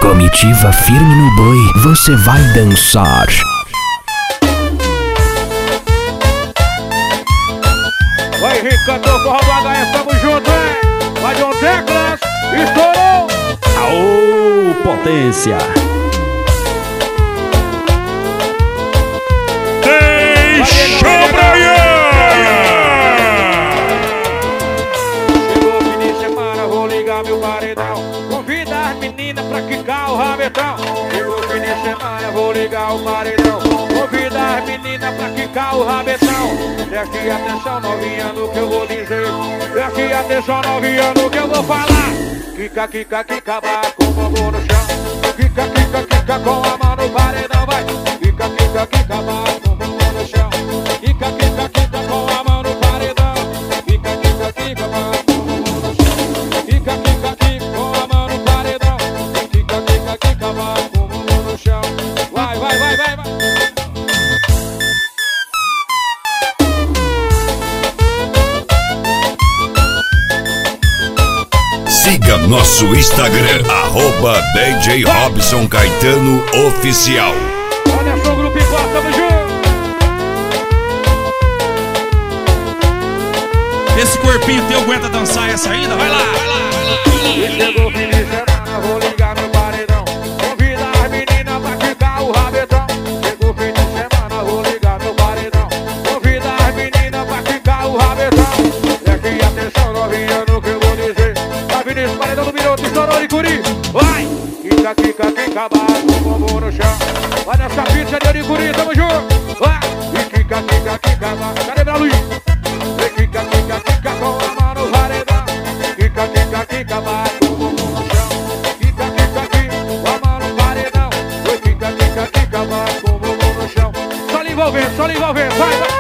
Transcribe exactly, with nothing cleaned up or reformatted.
Comitiva firme no boi, você vai dançar. Vai, Henrique, cantor, forró do H F, tamo junto, hein? Vai, John Teclas, estourou! Aô, potência! Deixa Brian! Chegou o fim de semana, vou ligar meu paredão. Convida as meninas pra quicar o rabetão. Chegou o fim de semana, vou ligar o paredão. Convida as meninas pra quicar o rabetão. Preste atenção, novinha, no que eu vou dizer. Preste atenção, novinha, no que eu vou falar. Quica, quica, quica, bate com o bumbum no chão. Quica, quica, quica, com a mão no paredão, vai. Quica, quica, quica, bate com o bumbum no chão. Quica, quica, quica, com a mão no paredão. Quica, quica, quica, bate com o bumbum no chão. Quica, quica, quica, com a mão no paredão. Quica, quica, quica, bate com o bumbum no chão. Vai, vai, vai, vai, vai. Siga nosso Instagram, arroba D J Robson Caetano Oficial. Olha só o grupo igual, tamo junto. Esse corpinho teu aguenta dançar essa ainda? Vai lá, vai lá, vai lá, vai lá. E chegou o fim de semana, vou ligar meu paredão. Convida as meninas pra quicar o rabetão. Chegou o fim de semana, vou ligar meu paredão. Convida as meninas pra quicar o rabetão. Preste atenção, novinha, no que eu vou dizer. Tá vindo esse paredão do Minuto, estourou de Curi. Vai! Quica, quica, quica, bate com o bumbum no chão. Vai nessa pizza de Curi, tamo junto. Vai! E quica, quica, quica, bate. Cadê pra Luiz? E quica, quica, quica, com a mão no paredão. Quica, quica, quica, bate com o bumbum no chão. Quica, quica, quica, com a mão no paredão. E quica, quica, quica, bate com o bumbum no chão. Só lhe envolvendo, só lhe envolvendo, vai, vai.